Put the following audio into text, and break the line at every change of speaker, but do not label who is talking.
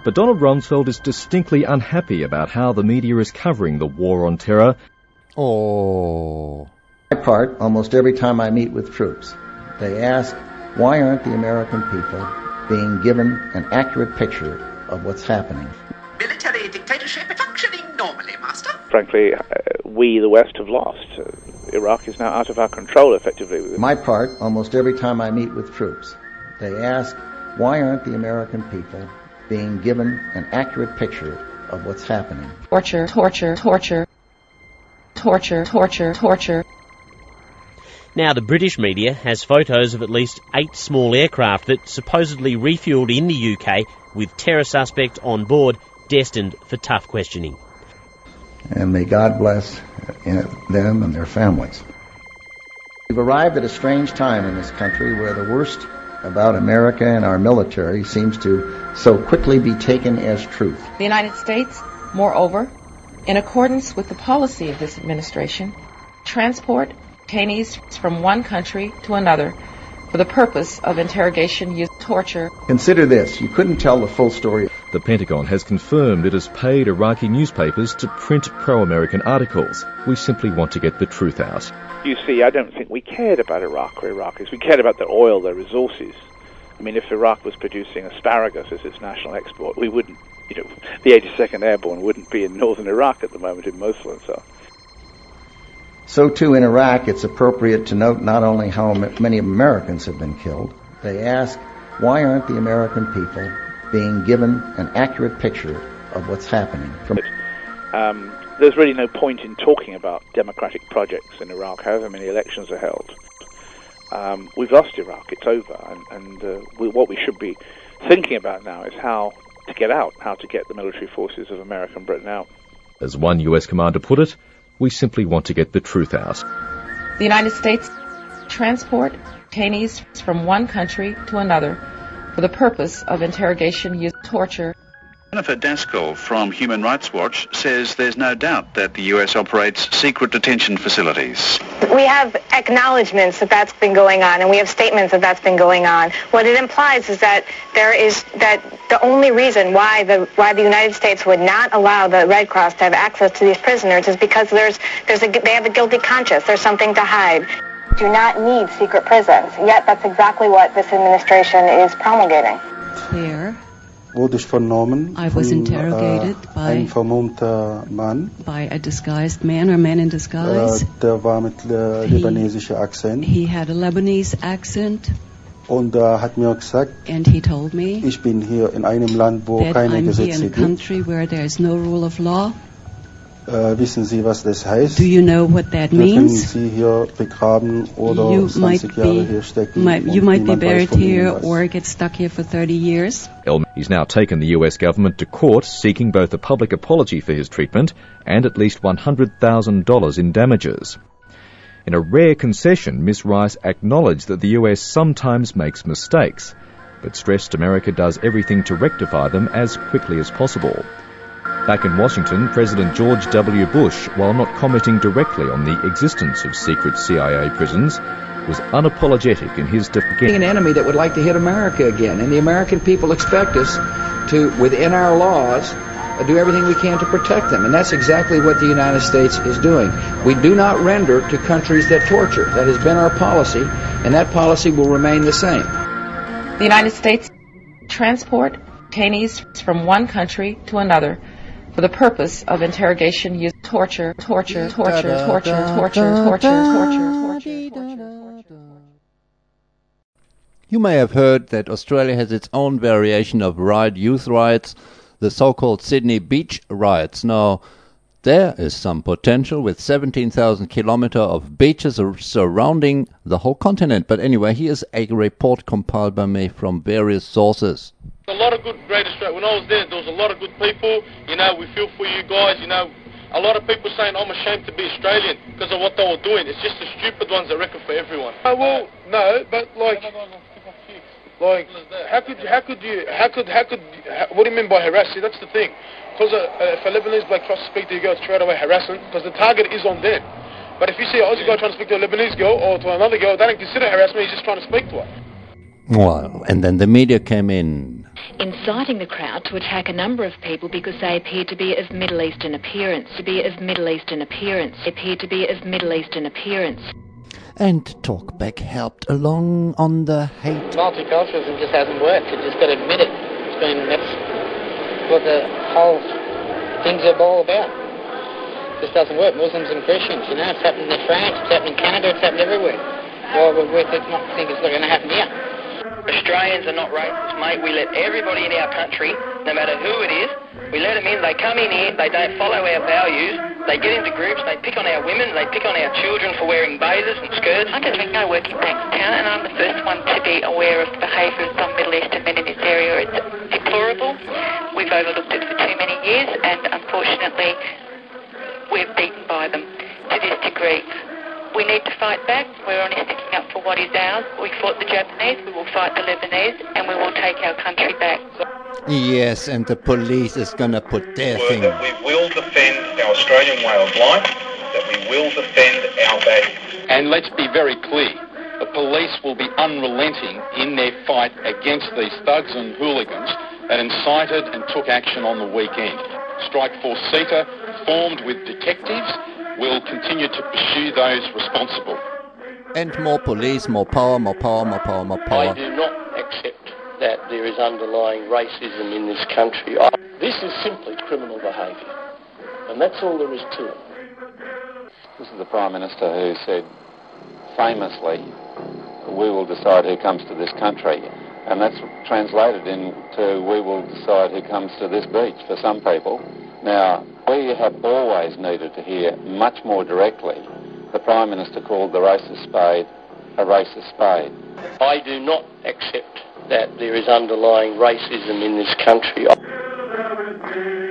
But Donald Rumsfeld is distinctly unhappy about how the media is covering the war on terror.
Oh.
My part, almost every time I meet with troops, they ask, why aren't the American people being given an accurate picture of what's happening?
Military dictatorship functioning normally, Master.
Frankly, we, the West, have lost. Iraq is now out of our control, effectively.
My part, almost every time I meet with troops, they ask, why aren't the American people being given an accurate picture of what's happening?
Torture, torture, torture, torture, torture, torture.
Now, the British media has photos of at least 8 small aircraft that supposedly refuelled in the UK with terror suspect on board, destined for tough questioning.
And may God bless them and their families. We've arrived at a strange time in this country where the worst about America and our military seems to so quickly be taken as truth.
The United States, moreover, in accordance with the policy of this administration, transport detainees from one country to another for the purpose of interrogation, use, torture.
Consider this. You couldn't tell the full story.
The Pentagon has confirmed it has paid Iraqi newspapers to print pro-American articles. We simply want to get the truth out.
You see, I don't think we cared about Iraq or Iraqis. We cared about their oil, their resources. I mean, if Iraq was producing asparagus as its national export, we wouldn't, the 82nd Airborne wouldn't be in northern Iraq at the moment in Mosul and so on.
So, too, in Iraq, it's appropriate to note not only how many Americans have been killed. They ask, why aren't the American people being given an accurate picture of what's happening?
There's really no point in talking about democratic projects in Iraq, however many elections are held. We've lost Iraq, it's over, and what we should be thinking about now is how to get out, how to get the military forces of America and Britain out.
As one US commander put it, we simply want to get the truth out.
The United States transport detainees from one country to another for the purpose of interrogation, use, torture.
Jennifer Daskell from Human Rights Watch says there's no doubt that the US operates secret detention facilities.
We have acknowledgments that that's been going on, and we have statements that that's been going on. What it implies is that the only reason why the United States would not allow the Red Cross to have access to these prisoners is because they have a guilty conscience. There's something to hide. Do not need secret prisons. Yet that's exactly what this administration is promulgating.
Clear. I was interrogated by a disguised man or man in disguise. He had a Lebanese accent. And he told me that I'm here in a country where there is no rule of law. Do you know what that means? You might be buried here or get stuck here for 30 years.
He's now taken the US government to court seeking both a public apology for his treatment and at least $100,000 in damages. In a rare concession, Ms. Rice acknowledged that the US sometimes makes mistakes, but stressed America does everything to rectify them as quickly as possible. Back in Washington, President George W. Bush, while not commenting directly on the existence of secret CIA prisons, was unapologetic in his defense.
An enemy that would like to hit America again, and the American people expect us to, within our laws, do everything we can to protect them, and that's exactly what the United States is doing. We do not render to countries that torture. That has been our policy, and that policy will remain the same.
The United States transport detainees from one country to another for the purpose of interrogation, use, torture.
You may have heard that Australia has its own variation of youth riots, the so-called Sydney Beach riots. Now, there is some potential with 17,000 kilometers of beaches surrounding the whole continent. But anyway, here's a report compiled by me from various sources.
A lot of good great Australia. When I was there was a lot of good people. We feel for you guys. A lot of people saying I'm ashamed to be Australian because of what they were doing. It's just the stupid ones that reckon for everyone. No, how could what do you mean by harass? See, that's the thing. Because if a Lebanese bloke tries to speak to you, go straight away harassment because the target is on them. But if you see an Aussie guy trying to speak to a Lebanese girl or to another girl, they don't consider harassment. He's just trying to speak to her.
Well, and then the media came in.
inciting the crowd to attack a number of people because they appear to be of Middle Eastern appearance,
And talkback helped along on the hate.
Multiculturalism just hasn't worked. You just got to admit it. That's what the whole thing's all about. It just doesn't work. Muslims and Christians, it's happening in France, it's happening in Canada, it's happening everywhere. Why would we not think it's not going to happen here?
Australians are not racist, mate. We let everybody in our country, no matter who it is, we let them in. They come in here, they don't follow our values, they get into groups, they pick on our women, they pick on our children for wearing bathers and skirts.
I don't think I work in Bankstown, and I'm the first one to be aware of the behaviour of some Middle Eastern men in this area. It's deplorable. We've overlooked it for too many years, and unfortunately, we're beaten by them to this degree. We need to fight back. We're only sticking up for what is ours. We fought the Japanese, we will fight the Lebanese, and we will take our country back.
Yes, and the police is going to put their thing.
That we will defend our Australian way of life, that we will defend our values.
And let's be very clear, the police will be unrelenting in their fight against these thugs and hooligans that incited and took action on the weekend. Strike Force CETA, formed with detectives, will continue to pursue those responsible.
And more police, more power, more power, more power, more power.
I do not accept that there is underlying racism in this country. This is simply criminal behaviour, and that's all there is to it.
This is the Prime Minister who said famously, we will decide who comes to this country, and that's translated into we will decide who comes to this beach for some people. Now, we have always needed to hear much more directly the Prime Minister called the racist spade a racist spade.
I do not accept that there is underlying racism in this country.